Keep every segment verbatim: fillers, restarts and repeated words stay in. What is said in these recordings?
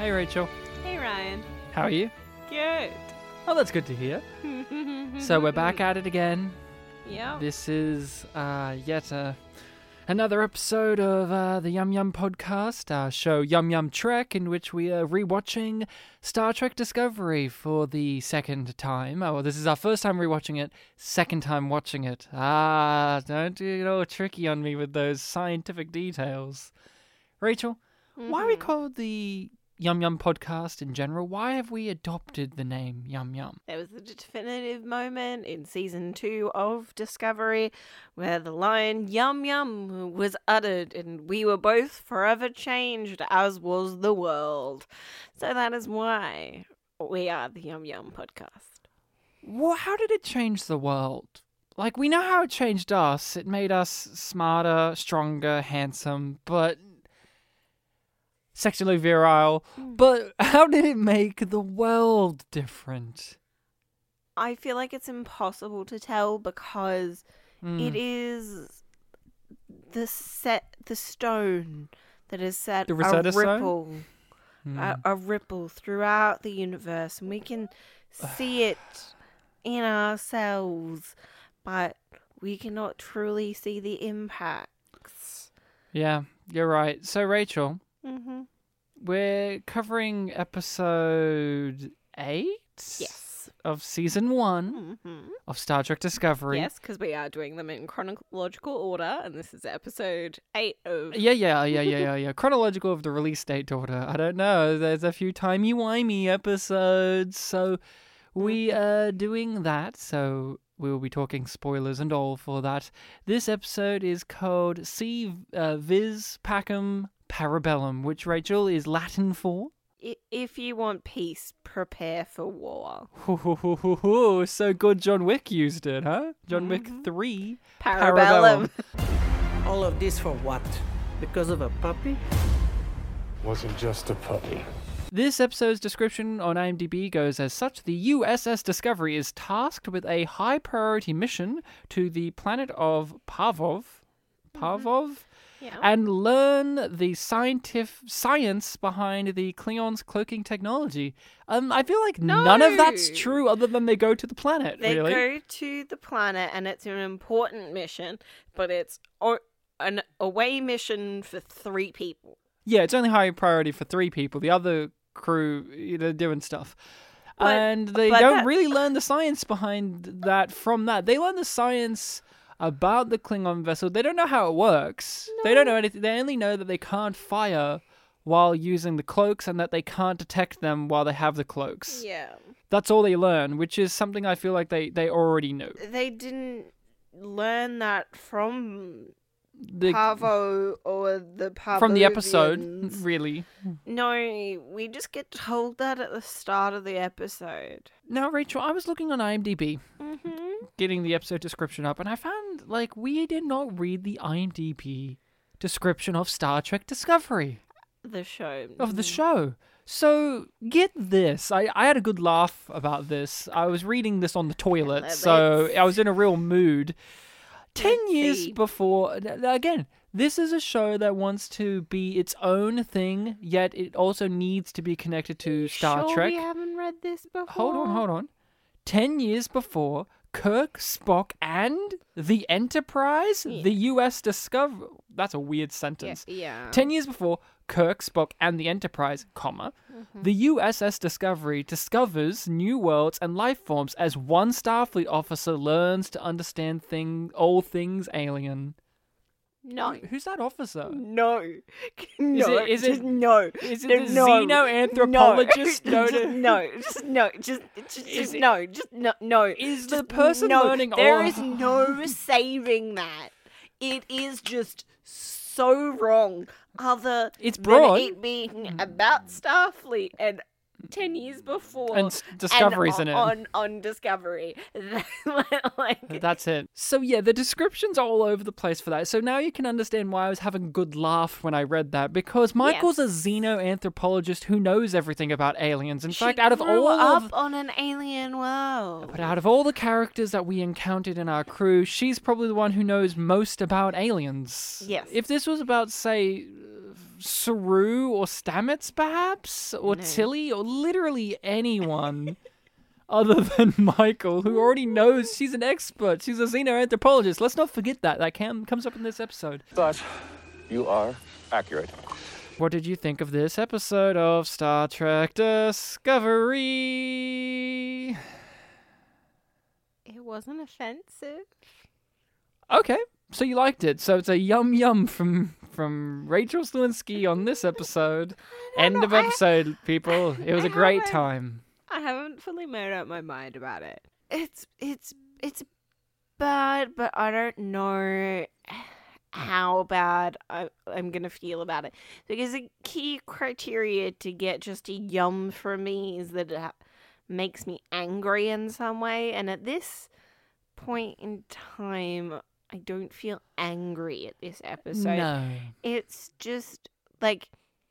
Hey, Rachel. Hey, Ryan. How are you? Good. Oh, that's good to hear. So we're back at it again. Yep. This is uh, yet uh, another episode of uh, the Yum Yum podcast, our show Yum Yum Trek, in which we are rewatching Star Trek Discovery for the second time. Oh, well, this is our first time rewatching it, second time watching it. Ah, don't get all tricky on me with those scientific details. Rachel, Mm-hmm. why are we called the Yum Yum podcast in general? Why have we adopted the name Yum Yum? There was a definitive moment in season two of Discovery where the line Yum Yum was uttered and we were both forever changed, as was the world. So that is why we are the Yum Yum podcast. Well, how did it change the world? Like, we know how it changed us. It made us smarter, stronger, handsome, but sexually virile. But how did it make the world different? I feel like it's impossible to tell because Mm. it is the set, the stone that has set The a Rosetta Stone? ripple. Mm. a, a ripple throughout the universe, and we can see it in ourselves, but we cannot truly see the impacts. Yeah, you're right. So, Rachel, Mm-hmm. we're covering episode eight Yes. of season one Mm-hmm. of Star Trek Discovery. Yes, because we are doing them in chronological order, and this is episode eight of. Yeah, yeah, yeah, yeah, yeah, yeah. Chronological of the release date order. I don't know. There's a few timey-wimey episodes, so we are doing that. So we will be talking spoilers and all for that. This episode is called Si uh, Vis Pacem Parabellum, which, Rachel, is Latin for. I- If you want peace, prepare for war. Ho, ho, ho, ho, ho. So good John Wick used it, huh? John Wick three. Parabellum. All of this for what? Because of a puppy? Wasn't just a puppy. This episode's description on IMDb goes as such: the U S S Discovery is tasked with a high-priority mission to the planet of Pavov, Pavov, Yeah. and learn the scientific science behind the Klingons' cloaking technology. Um, I feel like none of that's No. true, other than they go to the planet. They really, go to the planet, and it's an important mission, but it's o- an away mission for three people. yeah, it's only high priority for three people. The other crew, you know, doing stuff. But- and they but don't that- really learn the science behind that from that. They learn the science about the Klingon vessel. They don't know how it works. They don't know anything. They only know that they can't fire while using the cloaks and that they can't detect them while they have the cloaks. Yeah. That's all they learn, which is something I feel like they, they already knew. They didn't learn that from The, Pavo or the Pavovians. from the episode, really. No, we just get told that at the start of the episode. Now, Rachel, I was looking on IMDb, Mm-hmm. getting the episode description up, and I found, like, we did not read the IMDb description of Star Trek Discovery, The show. of the show. So, get this. I, I had a good laugh about this. I was reading this on the toilet, Let's- so I was in a real mood. Ten Let's years see. before, again, this is a show that wants to be its own thing, yet it also needs to be connected to Star sure Trek. we haven't read this before? Hold on, hold on. Ten years before, Kirk, Spock, and the Enterprise, Yeah. the U S Discover. That's a weird Yeah. sentence. yeah. Ten years before, Kirk, Spock, and the Enterprise, comma, Mm-hmm. the U S S Discovery discovers new worlds and life forms as one Starfleet officer learns to understand thing, all things alien. No. Who's that officer? No. No. it- is just it- no. Is it No, the no. xenoanthropologist? No. No, just, no. no. Just no. Just, just, Is just it- no. Just no. No. Is the Just person no. learning There all- is no saving that. It is just so wrong. Other It's than broad. it being about Starfleet and ten years before And s- Discovery's and in it. on on Discovery. like, That's it. So yeah, the descriptions are all over the place for that. So now you can understand why I was having a good laugh when I read that, because Michael's a xenoanthropologist who knows everything about aliens. In she fact, out of grew all up of on an alien world. but out of all the characters that we encountered in our crew, she's probably the one who knows most about aliens. Yes. If this was about, say, Saru or Stamets, perhaps? Or No. Tilly? Or literally anyone other than Michael, who already knows she's an expert. She's a xenoanthropologist. Let's not forget that. That cam- comes up in this episode. But you are accurate. What did you think of this episode of Star Trek Discovery? It wasn't offensive. Okay, so you liked it. So it's a yum yum from from Rachel Slewinski on this episode. End know, of I- episode, people. It was I a great haven't- time. I haven't fully made up my mind about it. It's it's it's bad, but I don't know how bad I, I'm gonna feel about it. Because a key criteria to get just a yum from me is that it ha- makes me angry in some way, and at this point in time, I don't feel angry at this episode. No. It's just like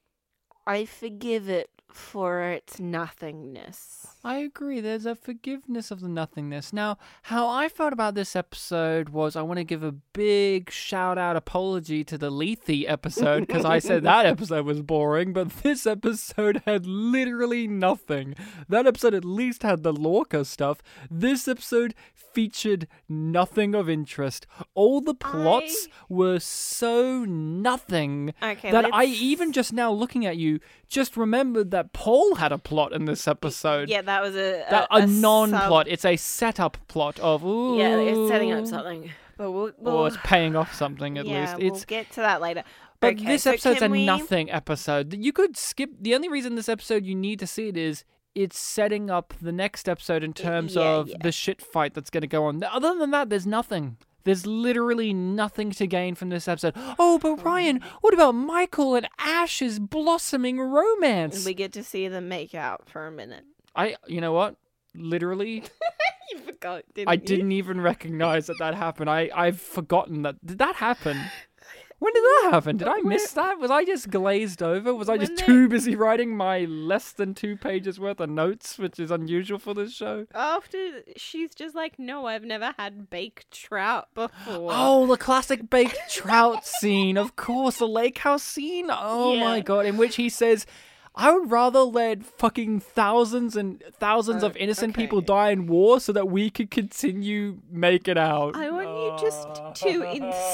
I forgive it for its nothingness. I agree. There's a forgiveness of the nothingness. Now, how I felt about this episode was I want to give a big shout out apology to the Lethe episode because I said that episode was boring, but this episode had literally nothing. That episode at least had the Lorca stuff. This episode featured nothing of interest. All the plots I- were so nothing Okay, that I let's- even just now looking at you just remembered that Paul had a plot in this episode. Yeah, that was a That a, a, non-plot. sub- It's a setup plot of ooh. Yeah, it's setting up something, but we'll, we'll Or it's paying off something at yeah, least. we'll It's get to that later. but Okay, this so episode's a can we- nothing episode. You could skip. The only reason this episode you need to see it is it's setting up the next episode in terms yeah, of yeah. the shit fight that's going to go on. Other than that, there's nothing. There's literally nothing to gain from this episode. Oh, but Ryan, what about Michael and Ash's blossoming romance? We get to see them make out for a minute. I, you know what? Literally, You forgot, didn't I you? didn't even recognize that that happened. I, I've forgotten that. Did that happen? When did that happen? Did I miss that? Was I just glazed over? Was I just When they- too busy writing my less than two pages worth of notes, which is unusual for this show? After she's just like, no, I've never had baked trout before. Oh, the classic baked trout scene. Of course, the lake house scene. Oh my Yeah. god, in which he says, I would rather let fucking thousands and thousands Oh, of innocent people okay. die in war so that we could continue making out. I want you just to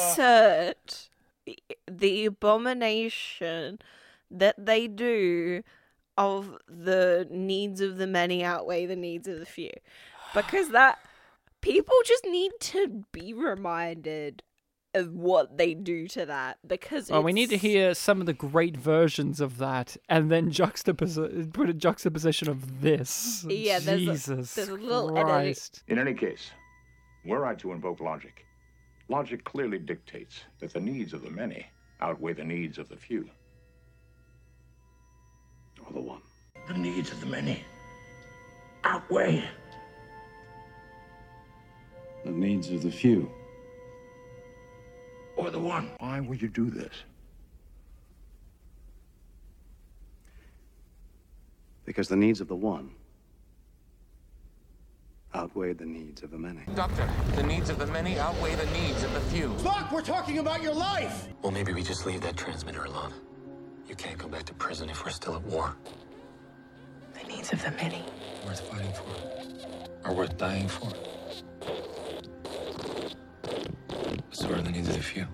insert the, the abomination that they do of the needs of the many outweigh the needs of the few. Because that people just need to be reminded of what they do to that. Because Well, we need to it's- hear some of the great versions of that, and then juxtapose put a juxtaposition of this. Yeah, there's a- Jesus there's a little editing. Christ. In any case, were I to invoke logic, logic clearly dictates that the needs of the many outweigh the needs of the few. Or the one. The needs of the many outweigh The needs of the few. or the one. Why would you do this? Because the needs of the one outweigh the needs of the many. Doctor, the needs of the many outweigh the needs of the few. Spock, we're talking about your life! Well, maybe we just leave that transmitter alone. You can't go back to prison if we're still at war. the needs of the many. Worth fighting for. Or worth dying for. So are the needs of the few.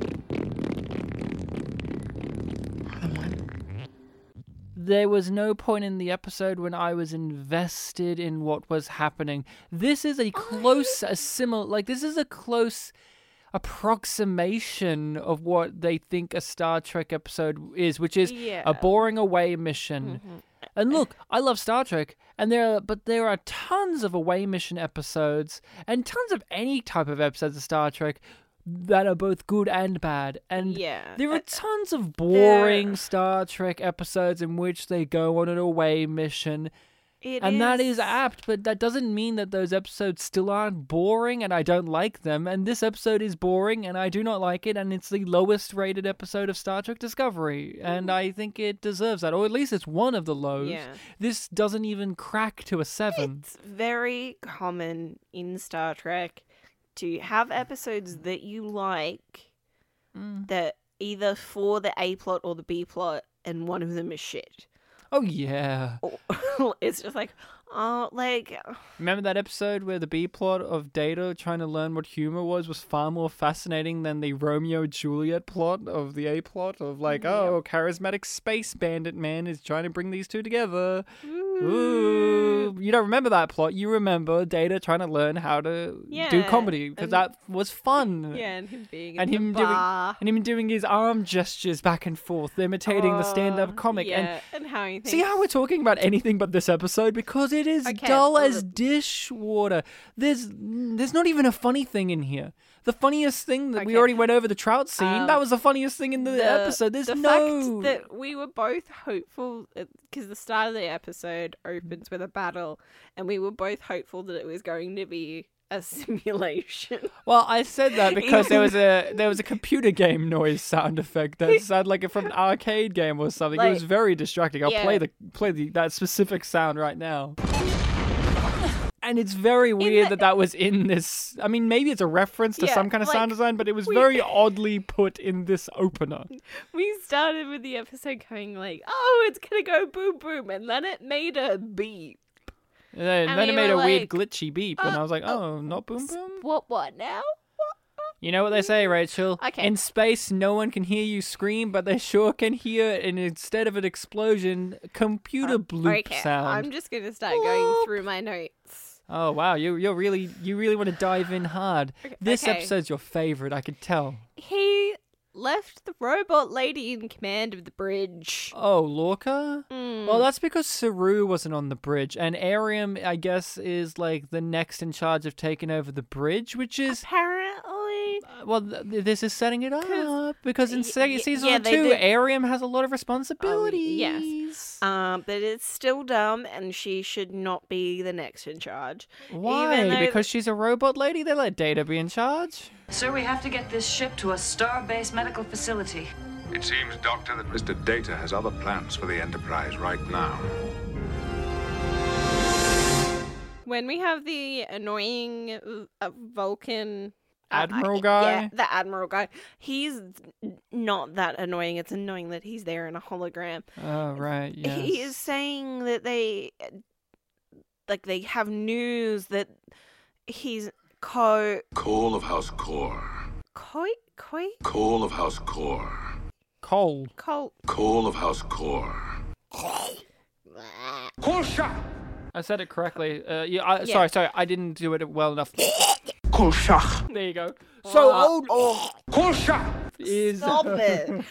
There was no point in the episode when I was invested in what was happening. This is a close, a similar, like this is a close approximation of what they think a Star Trek episode is, which is Yeah. a boring away mission. And look, I love Star Trek, and there are, but there are tons of away mission episodes and tons of any type of episodes of Star Trek that are both good and bad. And Yeah, there are uh, tons of boring there- Star Trek episodes in which they go on an away mission. It And that is apt, but that doesn't mean that those episodes still aren't boring and I don't like them. And this episode is boring and I do not like it, and it's the lowest rated episode of Star Trek Discovery. And I think it deserves that, or at least it's one of the lows. Yeah. This doesn't even crack to a seven. It's very common in Star Trek to have episodes that you like Mm. that either for the A plot or the B plot, and one of them is shit. Oh, yeah. Or, it's just like, oh, like... Remember that episode where the B-plot of Data trying to learn what humor was was far more fascinating than the Romeo-Juliet plot of the A-plot of like, Yeah. oh, charismatic space bandit man is trying to bring these two together. Ooh. You don't remember that plot. You remember Data trying to learn how to do Yeah, comedy because and- that was fun. Yeah, and him being And in him the doing bar. and him doing his arm gestures back and forth, imitating the stand-up Oh, comic. Yeah, And and, how he thinks... see how we're talking about anything but this episode because it is Okay, dull well, as dishwater. There's there's not even a funny thing in here. The funniest thing that we Okay. already went over the trout scene. Um, that was the funniest thing in the, the episode. There's the no fact that we were both hopeful because the start of the episode opens with a battle, and we were both hopeful that it was going to be a simulation. Well, I said that because there was a there was a computer game noise sound effect that sounded like it from an arcade game or something. it Like, was very distracting. I'll yeah. play the play the that specific sound right now. And it's very weird the- that that was in this. I mean, maybe it's a reference to Yeah, some kind of sound like, design, but it was we- very oddly put in this opener. We started with the episode going like, "Oh, it's gonna go boom boom," and then it made a beep. And then, And then it we made a were weird like, glitchy beep, and uh, I was like, uh, oh, not boom boom? What? What now? You know what they say, Rachel? Okay. In space, no one can hear you scream, but they sure can hear, and instead of an explosion, computer bloop Okay, sound. I'm just gonna start going through my notes. Oh wow, you you're really you really want to dive in hard. This okay. episode's your favorite, I could tell. He left the robot lady in command of the bridge. Oh, Lorca? Mm. Well, that's because Saru wasn't on the bridge, and Arium, I guess, is like the next in charge of taking over the bridge, which is Apparently, well, th- this is setting it up because in y- se- y- season yeah, they two, did- Arium has a lot of yes. responsibilities. um, but it's still dumb, and she should not be the next in charge. Why? Even though- Because she's a robot lady? They let Data be in charge? Sir, we have to get this ship to a star-based medical facility. It seems, Doctor, that Mister Data has other plans for the Enterprise right now. When we have the annoying uh, Vulcan uh, Admiral I- guy? yeah, the Admiral guy, he's n- not that annoying. It's annoying that he's there in a hologram. Oh, right, yes. He is saying that they, like, they have news that he's co Cole of House Core. koi koi Cole of House Core. Cole. Cole. Cole of House Core. Call shot! I said it correctly. Uh, yeah, I, Yeah. Sorry, sorry, I didn't do it well enough. Call shot! There you go. So Uh, old oh, Call shot! is stop it.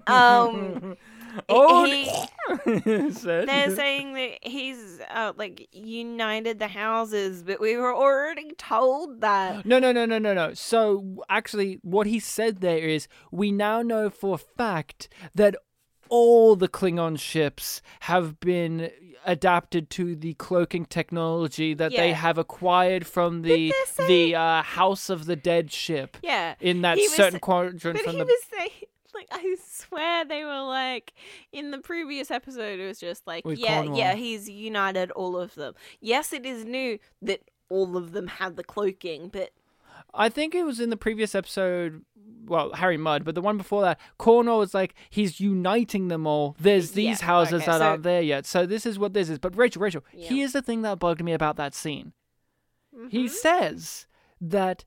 Um, old. he, said. they're saying that he's uh, like united the houses, but we were already told that. No, no, no, no, no, no. So actually, what he said there is we now know for a fact that all the Klingon ships have been adapted to the cloaking technology that they Yeah. have acquired from the they're saying- the uh, House of the Dead ship. Yeah, In that he was certain sa- quadrant But from he the. was saying, like, I swear they were like, in the previous episode, it was just like, With yeah, Cornwall. yeah, he's united all of them. Yes, it is new that all of them have the cloaking, but I think it was in the previous episode, well, Harry Mudd, but the one before that, Cornwall was like, he's uniting them all. There's these Yeah, houses okay, that so- aren't there yet. So this is what this is. But Rachel, Rachel, Yeah. here's the thing that bugged me about that scene. He Mhm. says that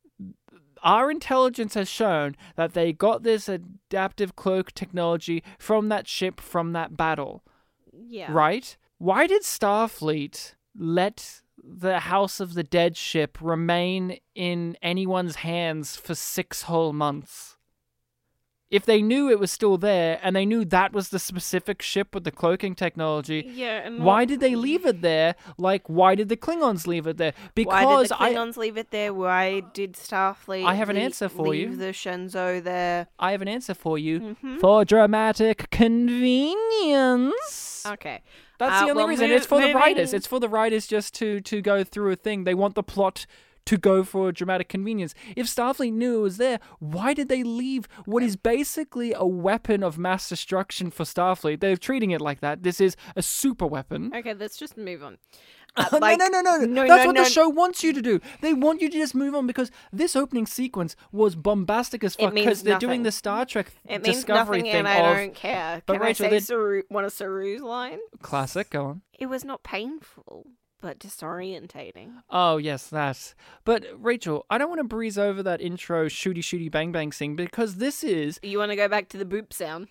our intelligence has shown that they got this adaptive cloak technology from that ship, from that battle. yeah. Right? Why did Starfleet let the House of the Dead ship remain in anyone's hands for six whole months? If they knew it was still there and they knew that was the specific ship with the cloaking technology, Yeah, and why what- did they leave it there? Like, why did the Klingons leave it there? Because Why did the I, Klingons leave it there? Why did Starfleet I have an lea- answer for you. leave the Shenzhou there? I have an answer for you. Mhm. For dramatic convenience. Okay. That's Uh, the only well, reason. move- It's for the writers. moving- It's for the writers just to to go through a thing. They want the plot to go for a dramatic convenience. If Starfleet knew it was there, why did they leave what is basically a weapon of mass destruction for Starfleet? They're treating it like that. This is a super weapon. Okay, let's just move on. Uh, like, no, no, no, no. no, That's no, what no. the show wants you to do. They want you to just move on because this opening sequence was bombastic as fuck It means because they're nothing. doing the Star Trek It means Discovery nothing, thing and I of don't care. But Can Rachel, I they- say Saru, one of Saru's lines? classic. Go on. It was not painful, but disorientating. Oh, yes, that. But, Rachel, I don't want to breeze over that intro shooty shooty bang bang scene because this is You want to go back to the boop sound?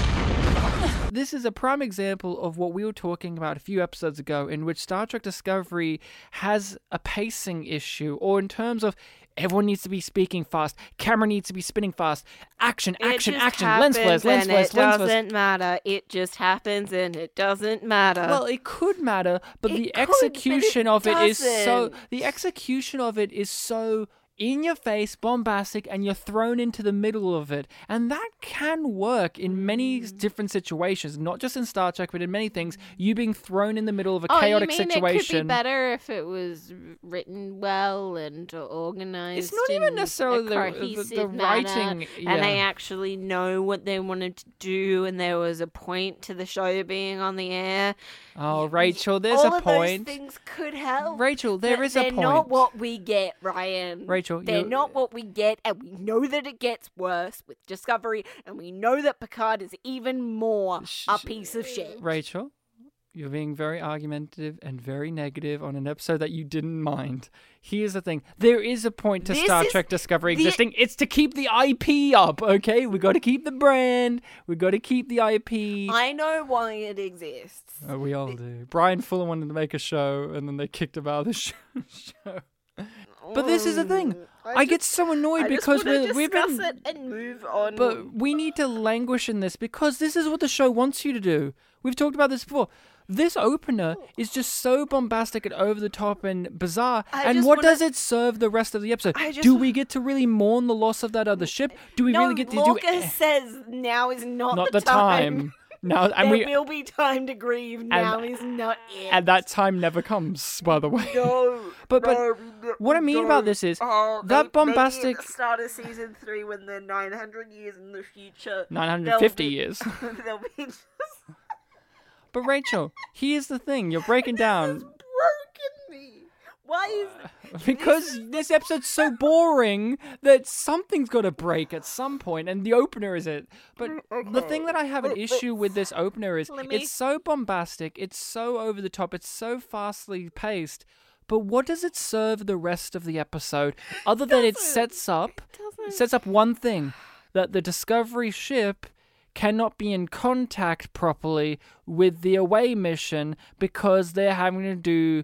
this is a prime example of what we were talking about a few episodes ago in which Star Trek Discovery has a pacing issue, or in terms of everyone needs to be speaking fast, camera needs to be spinning fast, action, action, it just action, lens flares, happens lens and flares, it lens flares. doesn't matter. It just happens and it doesn't matter. Well, it could matter, but It the could, but it execution of it is so doesn't. the execution of it is so in your face, bombastic, and you're thrown into the middle of it. And that can work in many Mm. different situations, not just in Star Trek, but in many things. You being thrown in the middle of a oh, chaotic you mean situation. it could be better if it was written well and organized. It's not even in necessarily a the- the- the cohesive manner, writing, and they yeah. actually know what they wanted to do, and there was a point to the show being on the air. Oh, Rachel, there's All a of point. those things could help. Rachel, there but is a they're point. not what we get, Ryan. Rachel, they're you- not what we get, and we know that it gets worse with Discovery, and we know that Picard is even more a piece of shit. Rachel, you're being very argumentative and very negative on an episode that you didn't mind. Here's the thing. There is a point to This Star is Trek Discovery the- existing. It's to keep the I P up, okay? We got to keep the brand. We got to keep the I P. I know why it exists. Oh, we all do. Brian Fuller wanted to make a show, and then they kicked him out of the sh- show. But this is the thing. I, get so annoyed I just because wanna we're, we've discuss been... it and move on. But we need to languish in this because this is what the show wants you to do. We've talked about this before. This opener is just so bombastic and over the top and bizarre. I and just what wanna- does it serve the rest of the episode? I just- Do we get to really mourn the loss of that other ship? Do we no, really get to Lorca do says now is not, not the, the time? Now, and there we will be time to grieve. Now is not it. and that time never comes, by the way. No, But but no, no, what I mean no. about this is Oh, that may- bombastic Maybe at the start of season three, when they're nine hundred years in the future, nine hundred fifty they'll be- years. they'll be just But Rachel, here's the thing: you're breaking down. broken me. Why is Because this episode's so boring that something's got to break at some point, and the opener is it. But the thing that I have an issue with this opener is Let me- it's so bombastic, it's so over the top, it's so fastly paced. But what does it serve the rest of the episode other than it sets up it sets up one thing, that the Discovery ship cannot be in contact properly with the away mission because they're having to do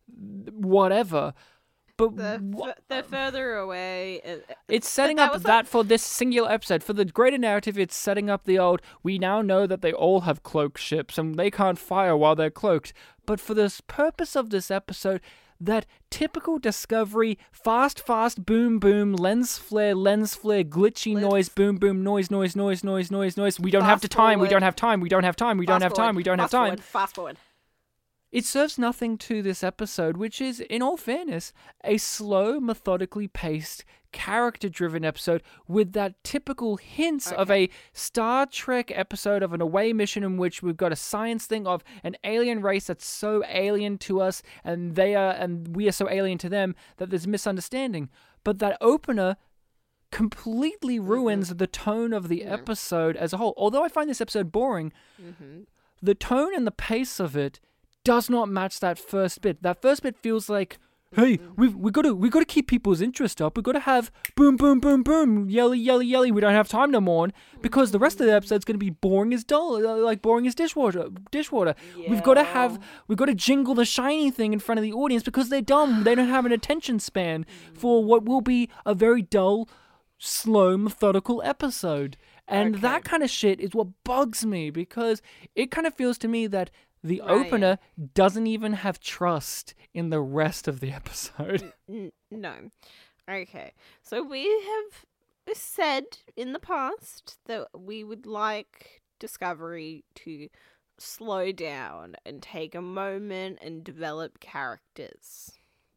whatever. But they're, wha- f- they're further away? uh, it's setting that up was that for this singular episode. For the greater narrative, it's setting up the old, we now know that they all have cloaked ships and they can't fire while they're cloaked. But for this purpose of this episode, that typical Discovery, fast, fast, boom, boom, lens flare, lens flare, glitchy noise, boom, boom, noise, noise, noise, noise, noise, noise. We don't have the Fast time, we forward. don't have time, we don't have time, we don't Fast have time, forward, we don't have fast time. Forward, fast forward. It serves nothing to this episode, which is, in all fairness, a slow, methodically paced, character-driven episode with that typical hints of a Star Trek episode of an away mission in which we've got a science thing of an alien race that's so alien to us, and they are, and we are so alien to them that there's misunderstanding. But that opener completely ruins the tone of the episode as a whole. Although I find this episode boring, Mm-hmm. the tone and the pace of it does not match that first bit. That first bit feels like, hey, we've we got to we got to keep people's interest up. We got to have boom, boom, boom, boom, yelly, yelly, yelly. We don't have time to mourn because the rest of the episode's going to be boring as dull, uh, like boring as dishwater. Dishwater. We've got to have we've got to jingle the shiny thing in front of the audience because they're dumb. They don't have an attention span for what will be a very dull, slow, methodical episode. And Okay. that kind of shit is what bugs me because it kind of feels to me that the Right. opener doesn't even have trust in the rest of the episode. N- no. Okay. So we have said in the past that we would like Discovery to slow down and take a moment and develop characters.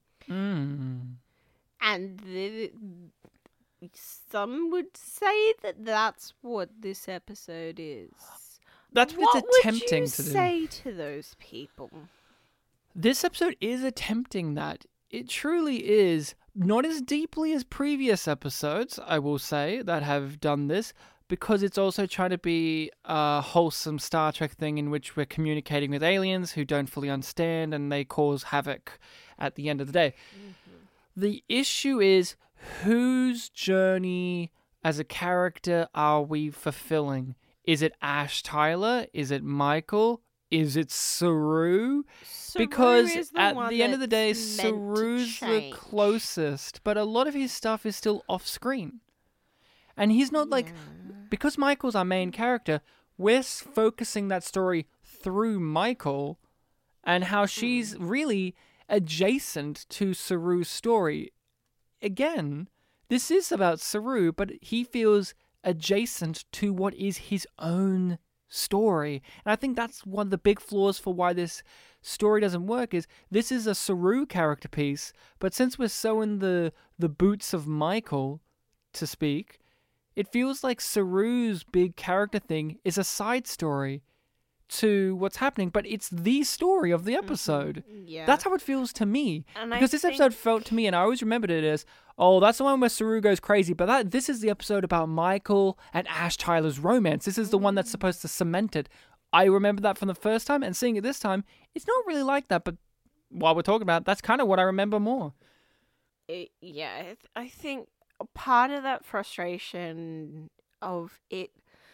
Mm. And the, some would say that that's what this episode is. That's what What it's would attempting you to do. say to those people? This episode is attempting that. It truly is. Not as deeply as previous episodes, I will say, that have done this, because it's also trying to be a wholesome Star Trek thing in which we're communicating with aliens who don't fully understand and they cause havoc at the end of the day. Mm-hmm. The issue is, whose journey as a character are we fulfilling? Is it Ash Tyler? Is it Michael? Is it Saru? Saru because is the at one the end of the day, that's meant to Saru's the change. closest, but a lot of his stuff is still off screen. And he's not like, Yeah. because Michael's our main character, we're s- focusing that story through Michael and how she's really adjacent to Saru's story. Again, this is about Saru, but he feels adjacent to what is his own story. And I think that's one of the big flaws for why this story doesn't work, is this is a Saru character piece, but since we're so in the, the boots of Michael, to speak, it feels like Saru's big character thing is a side story to what's happening, but it's the story of the episode. Mm-hmm. Yeah. That's how it feels to me. And I because this think- episode felt to me, and I always remembered it as, oh, that's the one where Saru goes crazy, but that this is the episode about Michael and Ash Tyler's romance. This is the one that's supposed to cement it. I remember that from the first time, and seeing it this time, it's not really like that, but while we're talking about it, that's kind of what I remember more. It, yeah, I th- I think part of that frustration of it,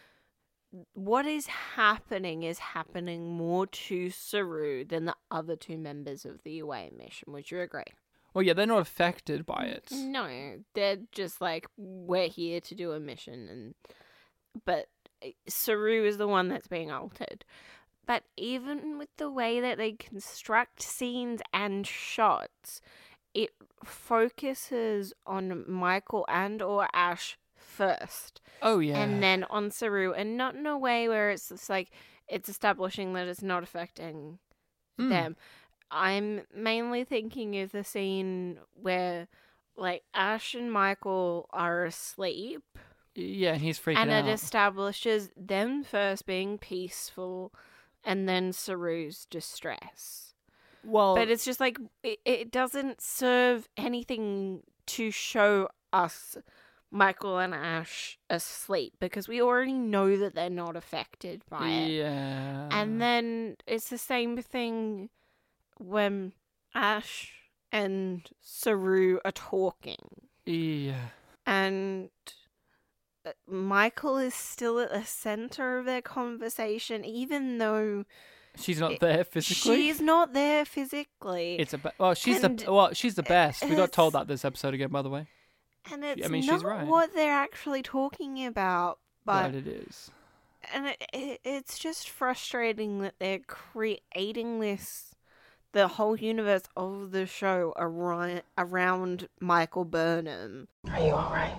what is happening is happening more to Saru than the other two members of the away mission. Would you agree? Well, yeah, they're not affected by it. No, they're just like, we're here to do a mission, and but Saru is the one that's being altered. But even with the way that they construct scenes and shots, it focuses on Michael and or Ash first. Oh, yeah. And then on Saru, and not in a way where it's just like, it's establishing that it's not affecting Mm. them. I'm mainly thinking of the scene where, like, Ash and Michael are asleep, Yeah, and he's freaking and out. it establishes them first being peaceful, and then Saru's distress. Well, But it's just like, it, it doesn't serve anything to show us Michael and Ash asleep, because we already know that they're not affected by it. yeah. And then it's the same thing when Ash and Saru are talking. Yeah. And uh, Michael is still at the center of their conversation, even though She's not it- there physically. she's not there physically. It's a be- well, she's And the well, she's the best. We got told it's- that this episode again, by the way. and it's I mean, she's not right. what they're actually talking about. But But it is. and it, it, it's just frustrating that they're creating this, the whole universe of the show around, around Michael Burnham. Are you alright?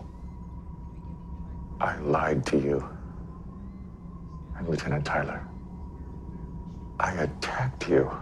I lied to you. And Lieutenant Tyler, I attacked you.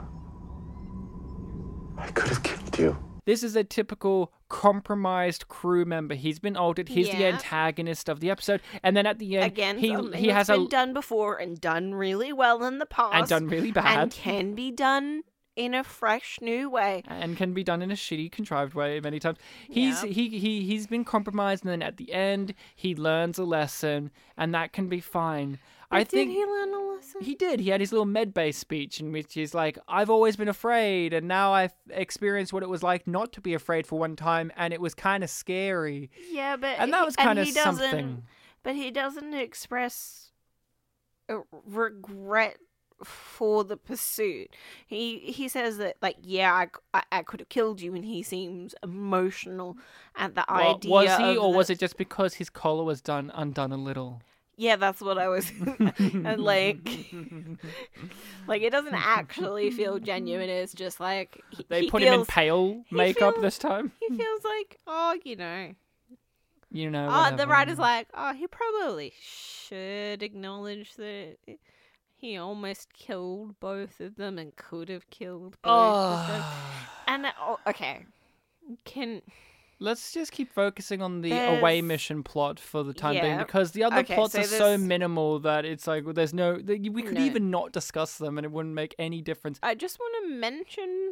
I could have killed you. This is a typical compromised crew member. He's been altered. He's the Yeah. antagonist of the episode, and then at the end, Again, he something he that's has been a done before and done really well in the past, and done really and bad, can be done in a fresh new way. and can be done in a shitty, contrived way many times. He's Yeah. he he he's been compromised, and then at the end, he learns a lesson, and that can be fine. I But think did he learn a lesson? he did. He had his little med-based speech in which he's like, I've always been afraid, and now I've experienced what it was like not to be afraid for one time, and it was kind of scary. Yeah, but And that he- was kind of he doesn't- something. But he doesn't express a regret for the pursuit. He he says that, like, yeah, I, I, I could have killed you, and he seems emotional at the Well, idea. was he, of or the- was it just because his collar was done undone a little? Yeah, that's what I was. And like, like it doesn't actually feel genuine. It's just like he, They he put him in feels- pale he makeup feels- this time. He feels like, oh, you know. You know. Oh, the whatever. writer's like, oh, he probably should acknowledge that he almost killed both of them and could have killed both of them. Oh. And oh, okay, can Let's just keep focusing on the There's- away mission plot for the time being, Yeah. because the other Okay, plots so are so there's- minimal that it's like there's no. We could No. even not discuss them, and it wouldn't make any difference. I just want to mention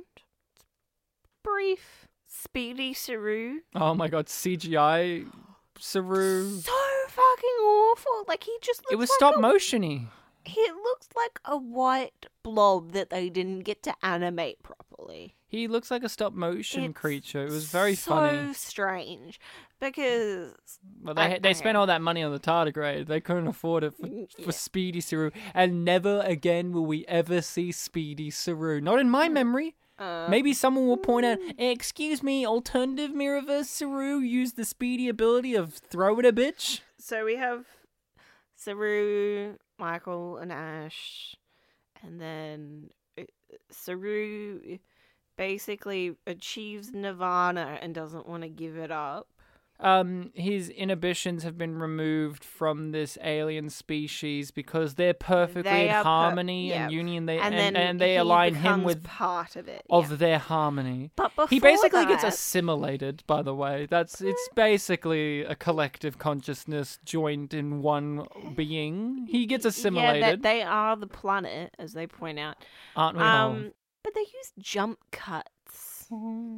brief Speedy Saru. Oh my god, C G I Saru. So fucking awful. Like he just looks It was like stop a, motiony. He looks like a white blob that they didn't get to animate properly. He looks like a stop motion It's creature. It was very so funny. strange because But they I- they I- spent all that money on the tardigrade. They couldn't afford it for, for Speedy Saru, and never again will we ever see Speedy Saru. Not in my memory. Uh, Maybe someone will point out, excuse me, alternative Mirrorverse Saru used the speedy ability of throw it a bitch. So we have Saru, Michael, and Ash, and then uh, Saru basically achieves nirvana and doesn't want to give it up. Um, his inhibitions have been removed from this alien species because they're perfectly They in are per- harmony yeah. and union. They and, and, then and they he align him becomes with part of it. of yeah. their harmony. But before He basically gets that- assimilated, by the way. That's it's basically a collective consciousness joined in one being. He gets Yeah, assimilated, that they are the planet, as they point out. aren't we all? Um, but they use jump cuts.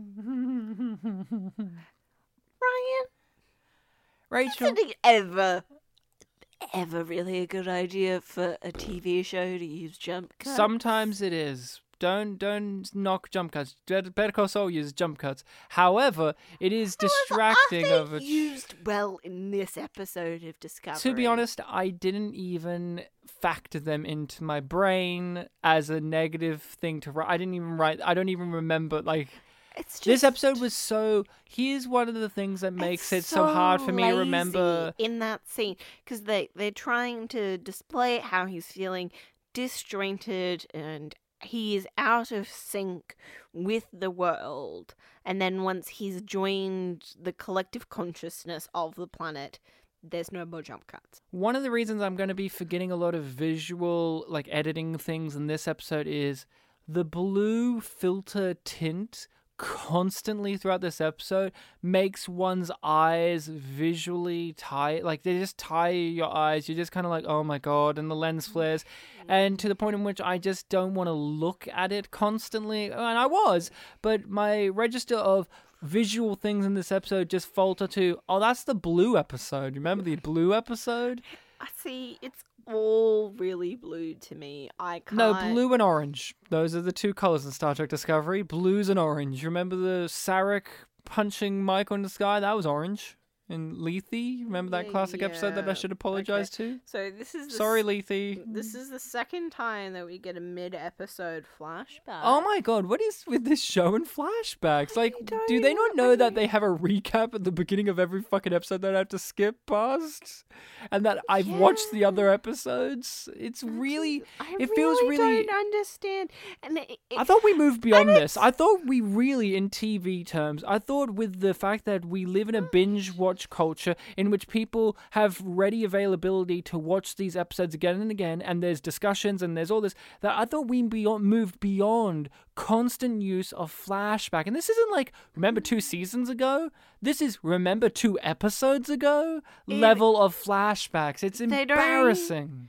Ryan, Rachel, isn't it ever, ever really a good idea for a T V show to use jump cuts? sometimes it is. Don't don't knock jump cuts. Better Better Call Saul uses jump cuts. However, it is distracting However, of are a. they used well in this episode of Discovery? To be honest, I didn't even factor them into my brain as a negative thing to write. I didn't even write. I don't even remember like. it's just, This episode was so. Here's one of the things that makes it it's so hard for me to lazy remember. in that scene because they they're trying to display how he's feeling disjointed and he is out of sync with the world. And then once he's joined the collective consciousness of the planet, there's no more jump cuts. One of the reasons I'm going to be forgetting a lot of visual, like editing things in this episode is the blue filter tint constantly throughout this episode makes one's eyes visually tired. Like, they just tire your eyes. You're just kind of like, oh my god, and the lens flares. And to the point in which I just don't want to look at it constantly. And I was, but my register of visual things in this episode just falter to, oh, that's the blue episode. Remember the blue episode? I see, it's all really blue to me. I can't... No, blue and orange. Those are the two colors in Star Trek Discovery. Blues and orange. Remember the Sarek punching Mike on the sky? That was orange. In Lethe, remember that Yeah, classic episode that I yeah. should apologize Okay. to? So this is the Sorry, s- Lethe. This is the second time that we get a mid-episode flashback. Oh my god, what is with this show and flashbacks? Like, don't do they not even- know I that they have a recap at the beginning of every fucking episode that I have to skip past? And that I've watched the other episodes? It's really... I it feels really... don't understand. And it, it, I thought we moved beyond this. I thought we really, in T V terms, I thought with the fact that we live in a binge watch culture in which people have ready availability to watch these episodes again and again, and there's discussions and there's all this, that I thought we beyond, moved beyond constant use of flashback. And this isn't like, remember two seasons ago? This is, remember two episodes ago? It- level of flashbacks. It's They don't- embarrassing.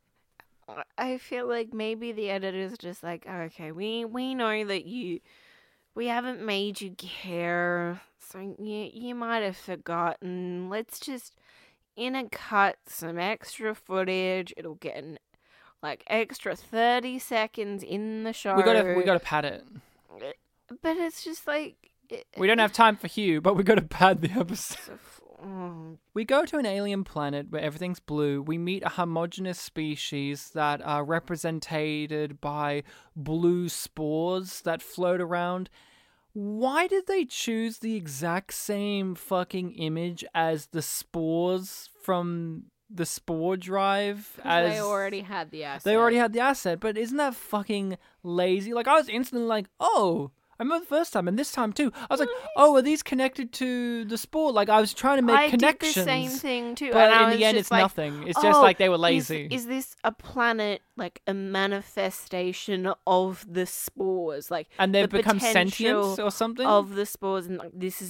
I feel like maybe the editor's just like, okay, we we know that you, we haven't made you care, so you you might have forgotten. Let's just intercut some extra footage. It'll get an like extra thirty seconds in the show. We gotta, we gotta pad it. But it's just like it, We don't have time for Hugh, but we gotta pad the episode. oh, We go to an alien planet where everything's blue. We meet a homogeneous species that are represented by blue spores that float around. Why did they choose the exact same fucking image as the spores from the Spore Drive? As they already had the asset. They already had the asset, but isn't that fucking lazy? Like, I was instantly like, oh... I remember the first time, and this time too. I was like, "Oh, are these connected to the sport?" Like I was trying to make I connections. did the same thing too, But and I in was the end, just it's like, nothing. It's just "Oh, like they were is- lazy. Is, this a planet like a manifestation of the spores? Like, And they've the become potential sentient or something? of the spores, and like, this is the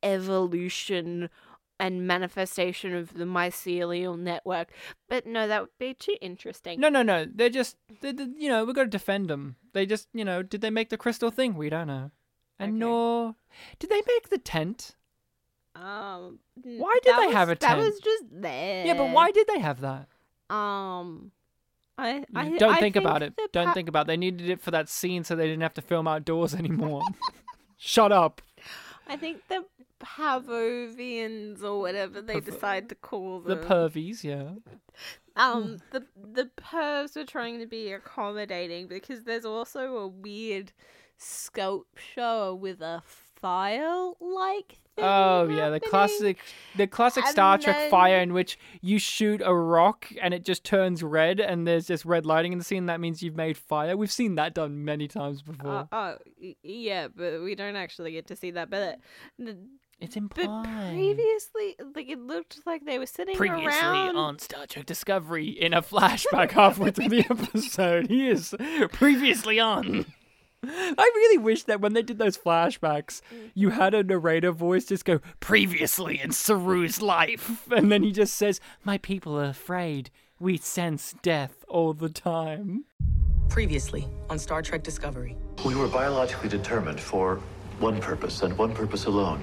evolution and manifestation of the mycelial network. But no, that would be too interesting. No, no, no. They're just, they're, they're, you know, we've got to defend them. They just, you know, did they make the crystal thing? We don't know. And Okay. nor, did they make the tent? Um, n- Why did that they was- have a That tent? was just there. Yeah, but why did they have that? Um, I, I Don't I think about it. the Don't pa- think about it. They needed it for that scene so they didn't have to film outdoors anymore. Shut up. I think the Pavovians or whatever they Pav- decide to call The them. pervies, yeah. um, the the pervs were trying to be accommodating because there's also a weird sculpture with a fire-like thing. Oh yeah, the happening. classic, the classic And Star Trek then- fire in which you shoot a rock and it just turns red, and there's just red lighting in the scene. That means you've made fire. We've seen that done many times before. Uh, oh, y- yeah, but we don't actually get to see that. But the, it's but implied. previously, like it looked like they were sitting Previously around. on Star Trek Discovery, in a flashback halfway through the episode, he is previously on. I really wish that when they did those flashbacks, you had a narrator voice just go, previously in Saru's life. And then he just says, my people are afraid. We sense death all the time. Previously on Star Trek Discovery. We were biologically determined for one purpose and one purpose alone.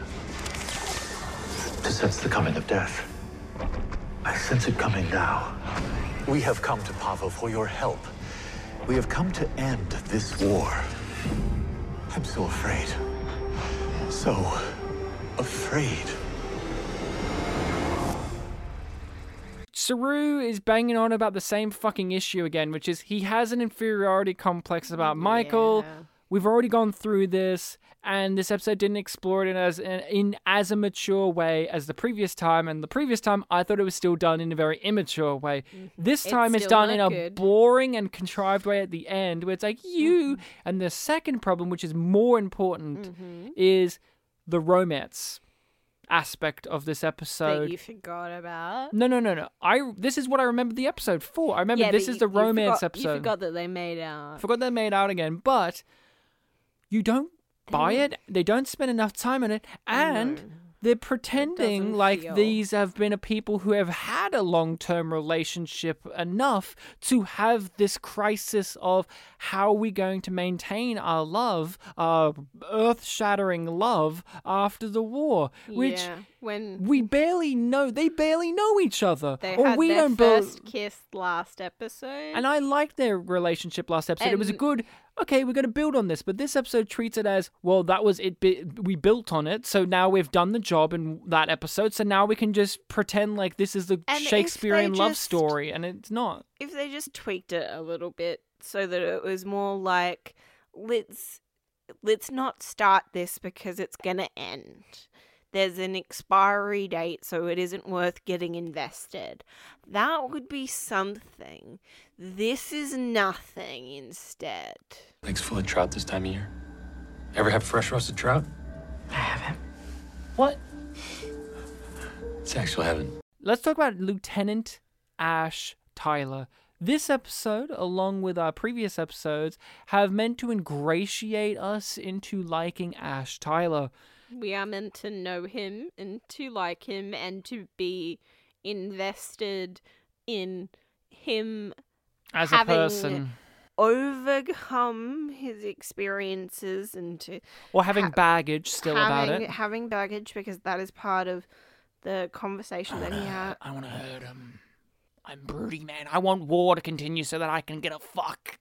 To sense the coming of death. I sense it coming now. We have come to Pavo for your help. We have come to end this war. I'm so afraid. So afraid. Saru is banging on about the same fucking issue again, which is he has an inferiority complex about Michael. Yeah. We've already gone through this, and this episode didn't explore it as in as a mature way as the previous time. And the previous time, I thought it was still done in a very immature way. This It's time, it's, still done not in a good. boring and contrived way at the end, where it's like you. And the second problem, which is more important, Mm-hmm. is the romance aspect of this episode. That you forgot about. No, no, no, no. I this is what I remember the episode for. I remember Yeah, this but is you- the you romance forgot- episode. You forgot that they made out. Forgot they made out again, but you don't buy it. They don't spend enough time on it, and No. they're pretending doesn't like feel- these have been a people who have had a long-term relationship enough to have this crisis of how are we going to maintain our love, our earth-shattering love after the war, which yeah, when we barely know. They barely know each other, they or had we their don't. bel- first kiss last episode. and I liked their relationship last episode. It was a And- good, okay, we're going to build on this. But this episode treats it as, well, that was it. bi- We built on it. So now we've done the job in that episode. So now we can just pretend like this is the And if they Shakespearean love just- story. And it's not. If they just tweaked it a little bit so that it was more like, let's let's not start this because it's gonna end. There's an expiry date, so it isn't worth getting invested. That would be something. This is nothing instead. Lake's full of trout this time of year. Ever have fresh roasted trout? I haven't. What? It's actual heaven. Let's talk about Lieutenant Ash Tyler. This episode, along with our previous episodes, have meant to ingratiate us into liking Ash Tyler. We are meant to know him and to like him and to be invested in him As having a person. overcome his experiences and to Or having ha- baggage still having, about it. having baggage, because that is part of the conversation that he had. I want to hurt him. I'm broody, man. I want war to continue so that I can get a fuck.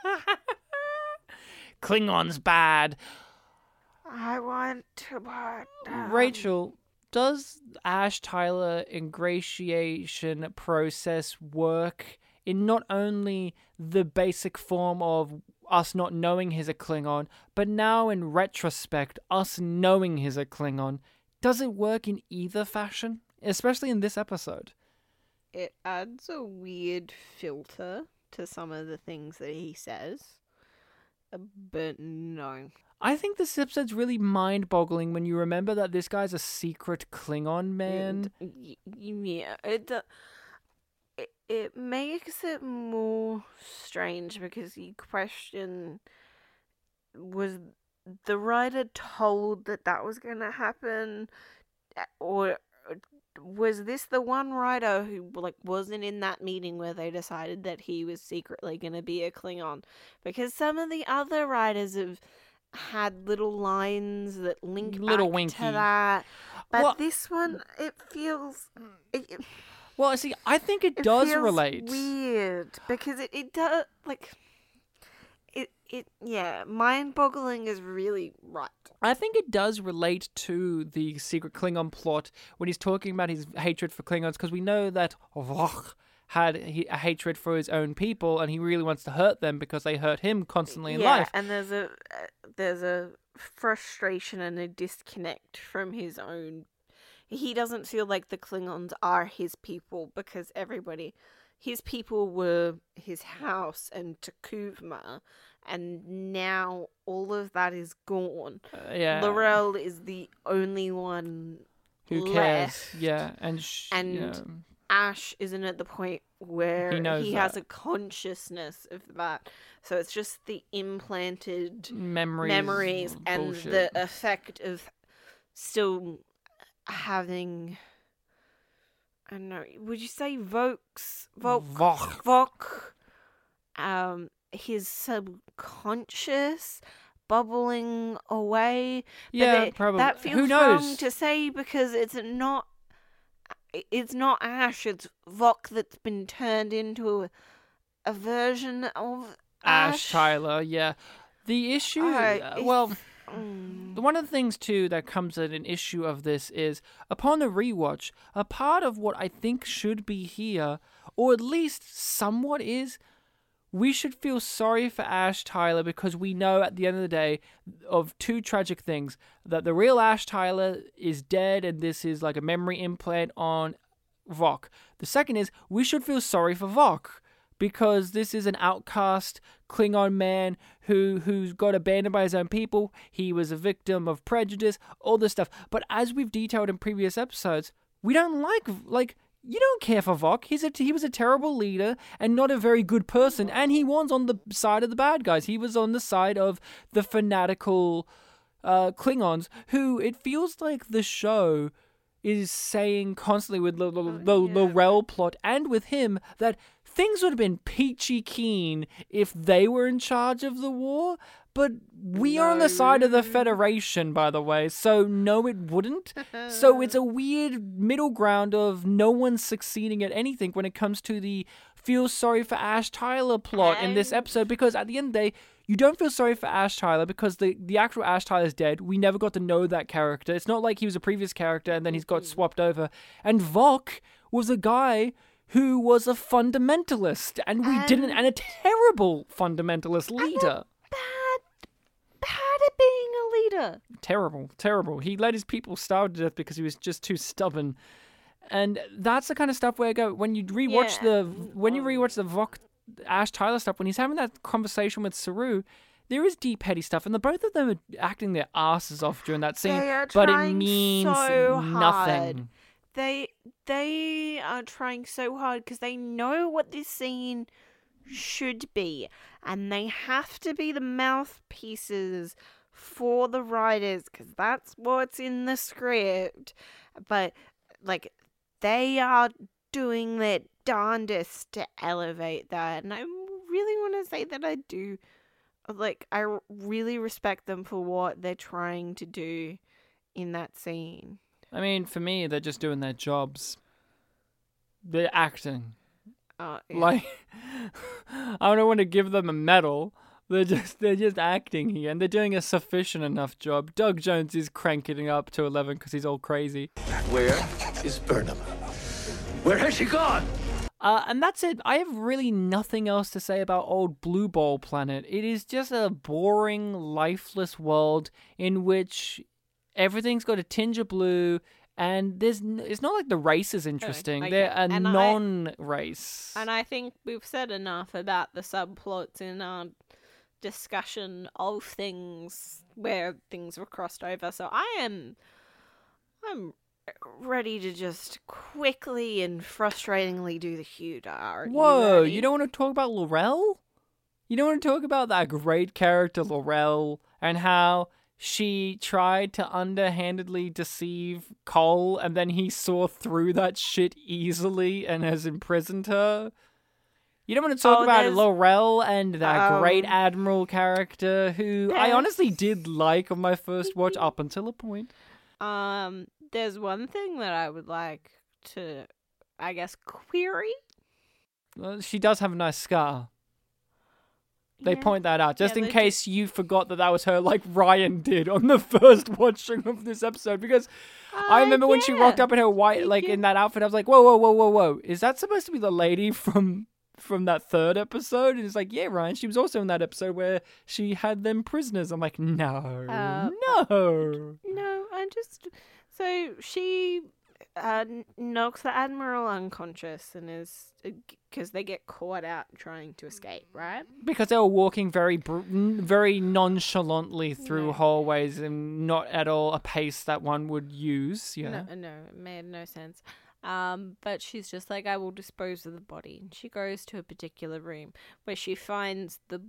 Klingon's bad. I want to but um, Rachel, does Ash Tyler ingratiation process work in not only the basic form of us not knowing he's a Klingon, but now in retrospect, us knowing he's a Klingon? Does it work in either fashion? Especially in this episode. it adds a weird filter to some of the things that he says. Uh, But no. I think this episode's really mind-boggling when you remember that this guy's a secret Klingon man. It, y- yeah, it, do- it it makes it more strange because you question, was the writer told that that was going to happen, or was this the one writer who like wasn't in that meeting where they decided that he was secretly going to be a Klingon? Because some of the other writers have had little lines that link Little back winky. to that, but Well- this one, it feels it, it Well, see, I think it, does feels relate. weird because it, it does like it it yeah mind-boggling is really right. I think it does relate to the secret Klingon plot when he's talking about his hatred for Klingons, because we know that Vok had he, a hatred for his own people, and he really wants to hurt them because they hurt him constantly in yeah, life. and there's a uh, there's a frustration and a disconnect from his own. He doesn't feel like the Klingons are his people because everybody, his people were his house and Takuvma, and now all of that is gone. Uh, yeah. L'Rell is the only one Who left. cares? Yeah, and sh- And yeah. Ash isn't at the point where He knows has that. a consciousness of that. So it's just the implanted memories, memories and bullshit. the effect of still having, I don't know, would you say Vok's Vok Vok. Vok um his subconscious bubbling away? But Yeah, it- probably. that feels Who knows? wrong to say because it's not it's not Ash, it's Vok that's been turned into a, a version of Ash, Ash. Tyler, yeah. The issue, Uh, uh, it's- well, Mm. one of the things too that comes at an issue of this is upon the rewatch, a part of what I think should be here, or at least somewhat is, we should feel sorry for Ash Tyler because we know at the end of the day of two tragic things, that the real Ash Tyler is dead and this is like a memory implant on Vok. The second is we should feel sorry for Vok because this is an outcast Klingon man who, who's got abandoned by his own people. He was a victim of prejudice, all this stuff. But as we've detailed in previous episodes, we don't like, like, you don't care for Vok. He's a, he was a terrible leader and not a very good person. And he was on the side of the bad guys. He was on the side of the fanatical uh, Klingons who it feels like the show is saying constantly with the, the, the L'Rell plot and with him that things would have been peachy keen if they were in charge of the war. But we are on the side of the Federation, by the way, so no, it wouldn't. So it's a weird middle ground of no one's succeeding at anything when it comes to the feel sorry for Ash Tyler plot in this episode, because at the end of the day, you don't feel sorry for Ash Tyler because the, the actual Ash Tyler is dead. We never got to know that character. It's not like he was a previous character and then he's got swapped over. And Vok was a guy who was a fundamentalist, and we didn't, and a terrible fundamentalist leader. Bad at being a leader. Terrible, terrible. He let his people starve to death because he was just too stubborn. And that's the kind of stuff where I go, when you rewatch Yeah. the when you rewatch the Vok Ash Tyler stuff, when he's having that conversation with Saru, there is deep petty stuff, and the both of them are acting their asses off during that scene. They are but it trying means so nothing. hard. They they are trying so hard because they know what this scene should be, and they have to be the mouthpieces for the writers because that's what's in the script. But like, they are doing their darndest to elevate that, and I really want to say that I do. Like, I really respect them for what they're trying to do in that scene. I mean, for me, they're just doing their jobs. They're acting. Uh, yeah. Like, I don't want to give them a medal. They're just they're just acting here, and they're doing a sufficient enough job. Doug Jones is cranking it up to eleven because he's all crazy. Where is Burnham? Where has she gone? Uh, and that's it. I have really nothing else to say about old Blue Ball Planet. It is just a boring, lifeless world in which everything's got a tinge of blue, and there's n- it's not like the race is interesting. okay. They're a And I- non-race. And I think we've said enough about the subplots in our discussion of things where things were crossed over. So I am, I'm ready to just quickly and frustratingly do the Hugh Dar. Whoa, ready? you don't want to talk about L'Rell? You don't want to talk about that great character L'Rell and how she tried to underhandedly deceive Cole, and then he saw through that shit easily and has imprisoned her. You don't want to talk Oh, about there's- Laurel and that Um, great admiral character who I there's- honestly did like on my first watch up until a point. Um, there's one thing that I would like to, I guess, query. Well, she does have a nice scar. They Yeah. point that out, just Yeah, in they case you forgot that that was her, like Ryan did on the first watching of this episode. Because I Uh, remember when she yeah. rocked up in her white, like in that outfit, I was like, whoa, whoa, whoa, whoa, whoa. Is that supposed to be the lady from from that third episode? And it's like, yeah, Ryan, she was also in that episode where she had them prisoners. I'm like, no, Uh, no. No, I just so she uh, n- knocks the admiral unconscious and is because they get caught out trying to escape, right? Because they were walking very, br- n- very nonchalantly through No. hallways and not at all a pace that one would use. Yeah. No, no, it made no sense. Um, but she's just like, I will dispose of the body. And she goes to a particular room where she finds the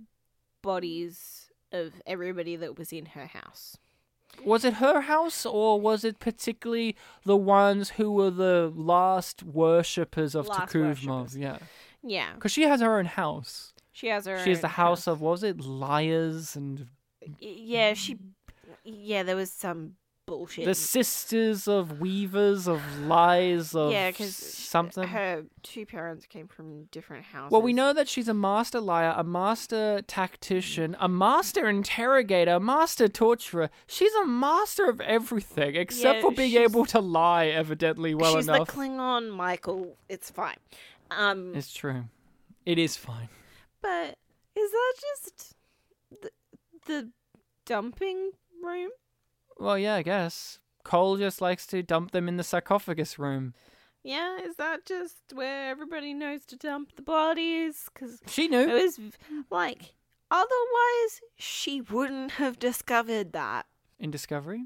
bodies of everybody that was in her house. Was it her house, or was it particularly the ones who were the last worshippers of Last Takuvmov? worshippers. Yeah. Yeah. Because she has her own house. She has her She has own the house of, what was it, liars and Y- Yeah, she. Yeah, there was some bullshit. the sisters of weavers of lies of yeah, because something. her two parents came from different houses. Well, we know that she's a master liar, a master tactician, a master interrogator, a master torturer. She's a master of everything, except Yeah, for being she's- able to lie, evidently, well she's enough. the Klingon Michael. It's fine. Um, It's true. It is fine. but is that just the, the dumping room? Well, yeah, I guess. Cole just likes to dump them in the sarcophagus room. Yeah, is that just where everybody knows to dump the bodies? Because She knew. it was like, otherwise she wouldn't have discovered that. In Discovery?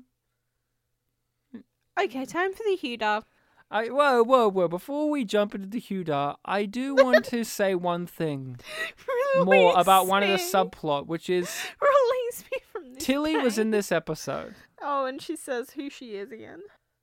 Okay, time for the Huda. I whoa, whoa, whoa. Before we jump into the Huda, I do want to say one thing more about one of the Release me. subplot, which is Release me from this. Tilly was pain. in this episode. Oh, and she says who she is again.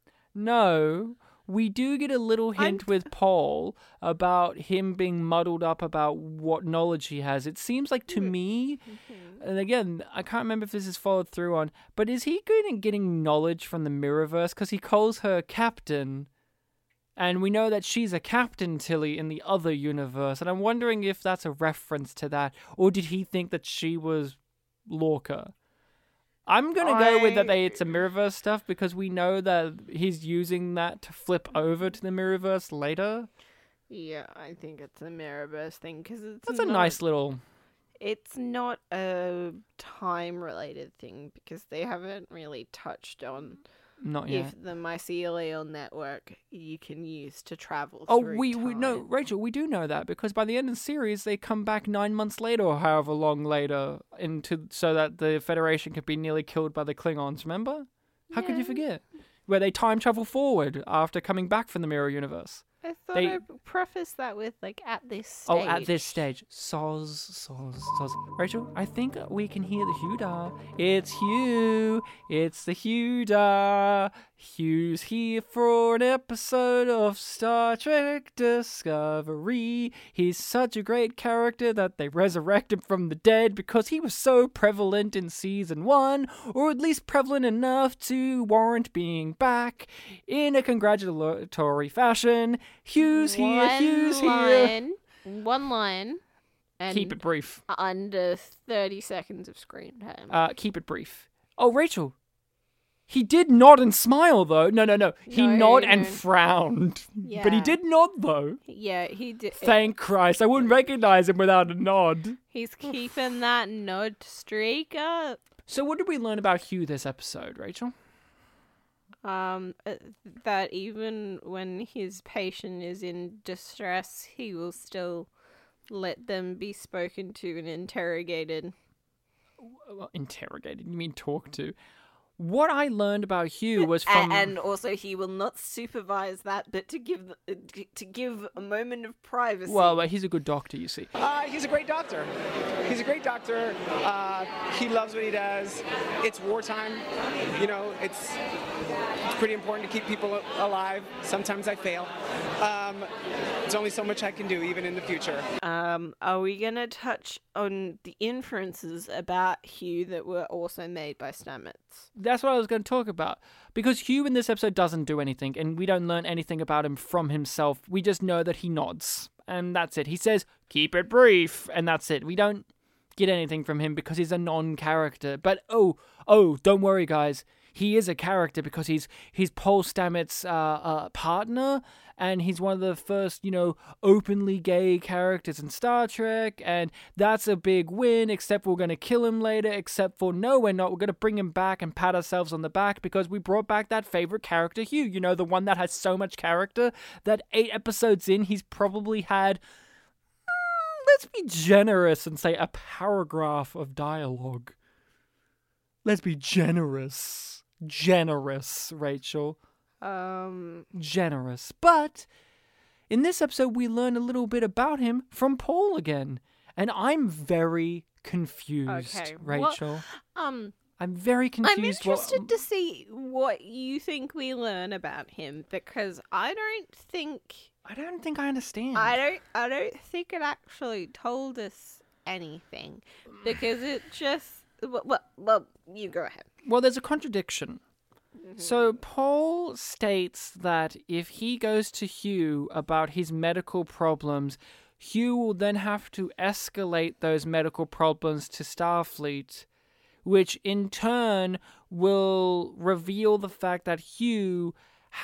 No, we do get a little hint with Paul about him being muddled up about what knowledge he has. It seems like to me, and again, I can't remember if this is followed through on, but is he good at getting knowledge from the Mirrorverse? Because he calls her Captain, and we know that she's a Captain Tilly in the other universe, and I'm wondering if that's a reference to that, or did he think that she was Lorca? I'm gonna go with that they it's a Mirrorverse stuff because we know that he's using that to flip over to the Mirrorverse later. Yeah, I think it's a Mirrorverse thing because it's That's a not- nice little. It's not a time-related thing because they haven't really touched on Not yet. if the mycelial network you can use to travel. Oh, through we, we no, time. Rachel, we do know that because by the end of the series, they come back nine months later or however long later into so that the Federation could be nearly killed by the Klingons. Remember? How could you Yeah. forget? Where they time travel forward after coming back from the Mirror Universe. I thought They- I prefaced that with like at this stage. Oh, at this stage. Soz, soz, soz. Rachel, I think we can hear the Huda. It's Hugh. It's the Huda. Hugh's here for an episode of Star Trek Discovery. He's such a great character that they resurrected from the dead because he was so prevalent in season one, or at least prevalent enough to warrant being back in a congratulatory fashion. Hugh's here, One Hugh's here. line, One line. And Keep it brief. Under thirty seconds of screen time. Uh, keep it brief. Oh, Rachel. He did nod and smile, though. No, no, no. He No, nod and no. frowned. But he Yeah. did nod, though. yeah, he did. Thank Christ. I wouldn't recognize him without a nod. He's keeping that nod streak up. So what did we learn about Hugh this episode, Rachel? Um, uh, that even when his patient is in distress, he will still let them be spoken to and interrogated. Well, interrogated. You mean talk to. what I learned about Hugh was from... And also he will not supervise that, but to give the, to give a moment of privacy. Well, but he's a good doctor, you see. Uh, he's a great doctor. He's a great doctor. Uh, he loves what he does. It's wartime. You know, it's, it's pretty important to keep people alive. Sometimes I fail. Um, there's only so much I can do, even in the future. Um, are we going to touch on the inferences about Hugh that were also made by Stamets? That's what I was going to talk about. Because Hugh in this episode doesn't do anything, and we don't learn anything about him from himself. We just know that he nods, and that's it. He says, keep it brief, and that's it. We don't get anything from him because he's a non-character. But, oh, oh, don't worry, guys. He is a character because he's he's Paul Stamets' uh, uh, partner, and he's one of the first, you know, openly gay characters in Star Trek, and that's a big win, except we're going to kill him later, except for no, we're not. We're going to bring him back and pat ourselves on the back because we brought back that favorite character, Hugh, you know, the one that has so much character that eight episodes in, he's probably had, mm, let's be generous and say a paragraph of dialogue. Let's be generous. Generous, Rachel. Um, Generous. But in this episode, we learn a little bit about him from Paul again. And I'm very confused, okay. Rachel. Well, um, I'm very confused. I'm interested what... to see what you think we learn about him, because I don't think... I don't think I understand. I don't, I don't think it actually told us anything. Because it just... Well, well, well you go ahead. Well, there's a contradiction. Mm-hmm. So Paul states that if he goes to Hugh about his medical problems, Hugh will then have to escalate those medical problems to Starfleet, which in turn will reveal the fact that Hugh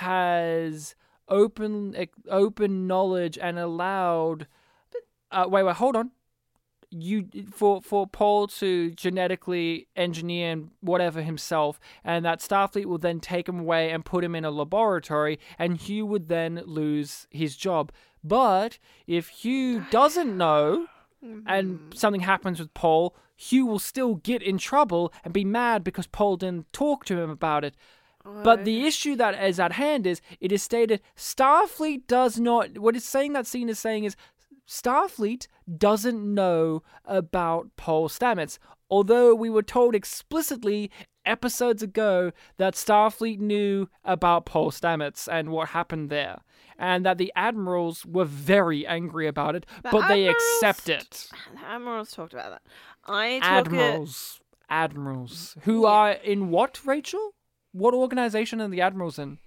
has open open knowledge and allowed... Uh, wait, wait, hold on. You for for Paul to genetically engineer and whatever himself, and that Starfleet will then take him away and put him in a laboratory, and Hugh would then lose his job. But if Hugh doesn't know, and something happens with Paul, Hugh will still get in trouble and be mad because Paul didn't talk to him about it. But the issue that is at hand is, it is stated Starfleet does not... What it's saying, that scene is saying is, Starfleet doesn't know about Paul Stamets, although we were told explicitly episodes ago that Starfleet knew about Paul Stamets and what happened there, and that the admirals were very angry about it, the but they accept it. The admirals talked about that. I admirals, it... admirals, who yeah. are in what, Rachel? What organization are the admirals in?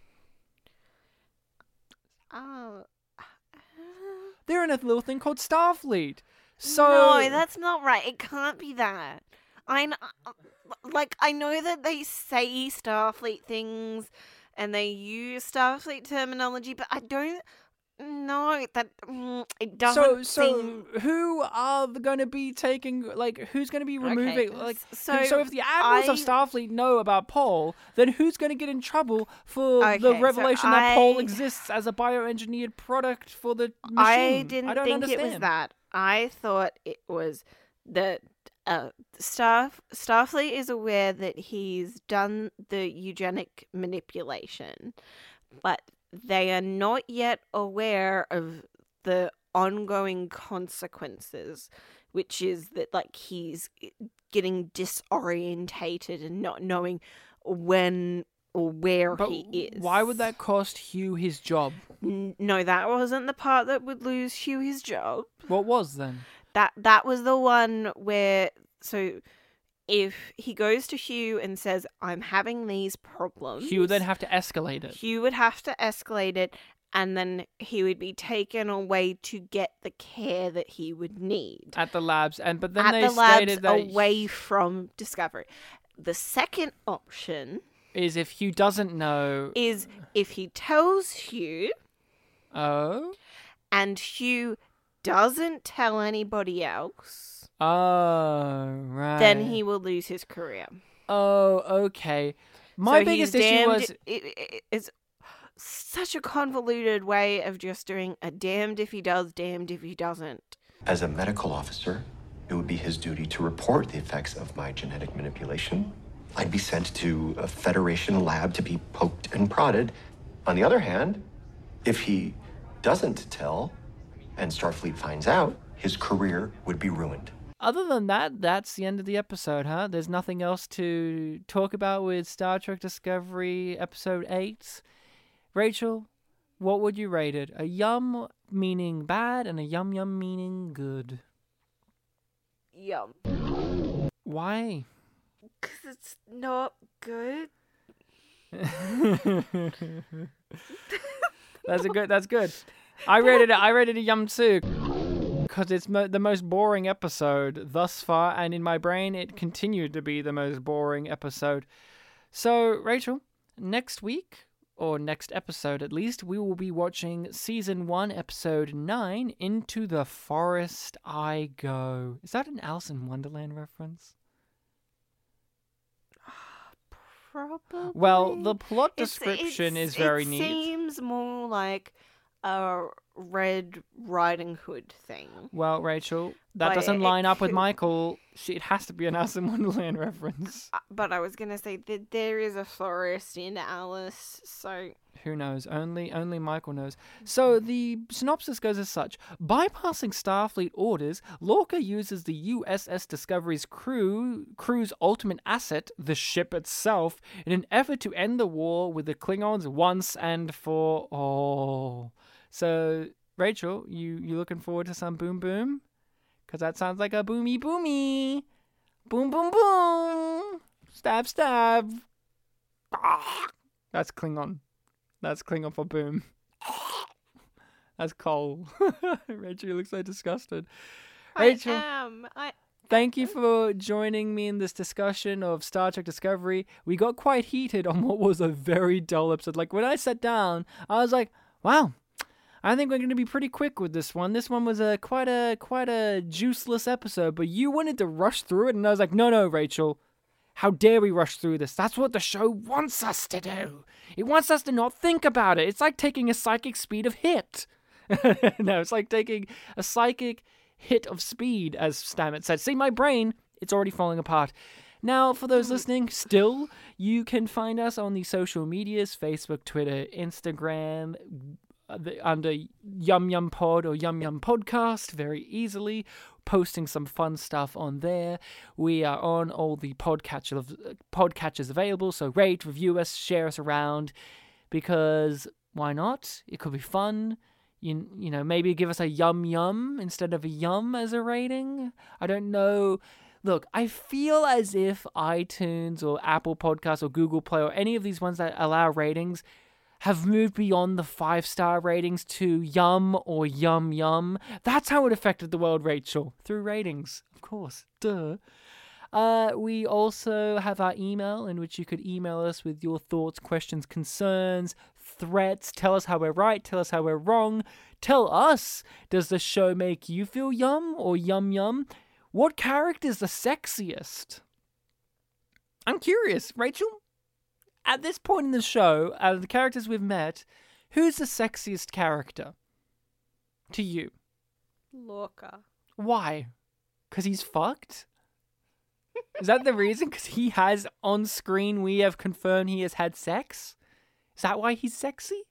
Oh. They're in a little thing called Starfleet. So no, that's not right. It can't be that. I kn- like I know that they say Starfleet things and they use Starfleet terminology, but I don't know that mm, it doesn't. So, seem... so who are going to be taking? Like, who's going to be removing? Okay. Like, so, so if the admirals I... of Starfleet know about Paul, then who's going to get in trouble for okay, the revelation so that I... Paul exists as a bioengineered product for the machine? I didn't I don't think understand. it was that. I thought it was that uh, Star Starfleet is aware that he's done the eugenic manipulation, but they are not yet aware of the ongoing consequences, which is that, like, he's getting disorientated and not knowing when or where but he is. Why would that cost Hugh his job? N- no, that wasn't the part that would lose Hugh his job. What was then? That that was the one where, so if he goes to Hugh and says, I'm having these problems... Hugh would then have to escalate it. Hugh would have to escalate it, and then he would be taken away to get the care that he would need. At the labs, and but then At they the labs stated that... away from Discovery. The second option... is if Hugh doesn't know... Is if he tells Hugh... Oh? And Hugh doesn't tell anybody else... Oh, right. Then he will lose his career. Oh, okay. My so biggest issue damned, was... It, it, it's such a convoluted way of just doing a damned if he does, damned if he doesn't. As a medical officer, it would be his duty to report the effects of my genetic manipulation I'd be sent to a Federation lab to be poked and prodded. On the other hand, if he doesn't tell and Starfleet finds out, his career would be ruined. Other than that, that's the end of the episode, huh? There's nothing else to talk about with Star Trek Discovery Episode eight. Rachel, what would you rate it? A yum meaning bad and a yum yum meaning good. Yum. Why? Because it's not good. That's a good. That's good. I rated it. I rated a yum too. Because it's mo- the most boring episode thus far, and in my brain, it continued to be the most boring episode. So, Rachel, next week, or next episode at least, we will be watching Season one, Episode nine, Into the Forest I Go. Is that an Alice in Wonderland reference? Probably. Well, the plot It's- description it's- is very it neat. It seems more like a Red Riding Hood thing. Well, Rachel, that But doesn't it line up with could- Michael. She, it has to be an Alice in Wonderland reference. Uh, But I was going to say that there is a forest in Alice, so... Who knows? Only only Michael knows. So the synopsis goes as such. Bypassing Starfleet orders, Lorca uses the U S S Discovery's crew crew's ultimate asset, the ship itself, in an effort to end the war with the Klingons once and for all. So, Rachel, you, you looking forward to some boom boom? Because that sounds like a boomy boomy. Boom boom boom. Stab stab. Ah, that's Klingon. That's Klingon for boom. That's Cole. Rachel, you look so disgusted. Rachel, I am. I... thank you for joining me in this discussion of Star Trek Discovery. We got quite heated on what was a very dull episode. Like, when I sat down, I was like, wow, I think we're going to be pretty quick with this one. This one was a quite a quite a juiceless episode, but you wanted to rush through it, and I was like, no, no, Rachel. How dare we rush through this? That's what the show wants us to do. It wants us to not think about it. It's like taking a psychic speed of hit. No, it's like taking a psychic hit of speed, as Stamets said. See, my brain, it's already falling apart. Now, for those listening, still, you can find us on the social medias, Facebook, Twitter, Instagram, under Yum Yum Pod or Yum Yum Podcast very easily, posting some fun stuff on there. We are on all the podcatcher, podcatchers available, so rate, review us, share us around, because why not? It could be fun. You, you know, maybe give us a yum yum instead of a yum as a rating. I don't know. Look, I feel as if iTunes or Apple Podcasts or Google Play or any of these ones that allow ratings have moved beyond the five-star ratings to yum or yum yum. That's how it affected the world, Rachel. Through ratings, of course. Duh. Uh, we also have our email, in which you could email us with your thoughts, questions, concerns, threats. Tell us how we're right. Tell us how we're wrong. Tell us, does the show make you feel yum or yum yum? What character's the sexiest? I'm curious, Rachel. At this point in the show, out of the characters we've met, who's the sexiest character to you? Lorca. Why? Because he's fucked? Is that the reason? Because he has, on screen, we have confirmed he has had sex? Is that why he's sexy?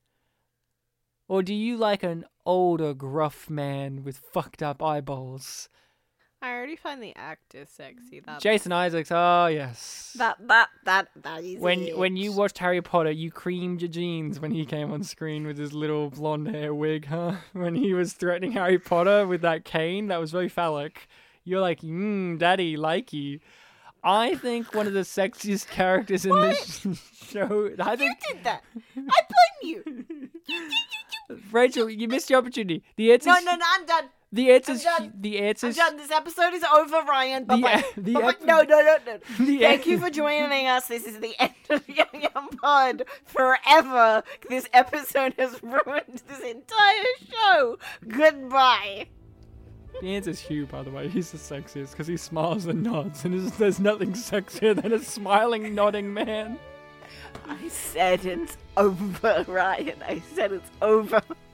Or do you like an older, gruff man with fucked up eyeballs? I already find the actor sexy. That Jason Isaacs, oh yes. That that that that is When it. when you watched Harry Potter, you creamed your jeans when he came on screen with his little blonde hair wig, huh? When he was threatening Harry Potter with that cane, that was very phallic. You're like, mmm, daddy, likey. I think one of the sexiest characters in this show. I think you did that. I blame you. Rachel, you missed your opportunity. The answer. No, no, no, I'm done. The answer's I'm done. the answer's I'm done. This episode is over, Ryan. Bye bye. The, Bye-bye. ep- No, no, no, no. The Thank ep- you for joining us. This is the end of Yum Yum Pod forever. This episode has ruined this entire show. Goodbye. The answer's Hugh, by the way. He's the sexiest because he smiles and nods, and there's, there's nothing sexier than a smiling, nodding man. I said it's over, Ryan. I said it's over.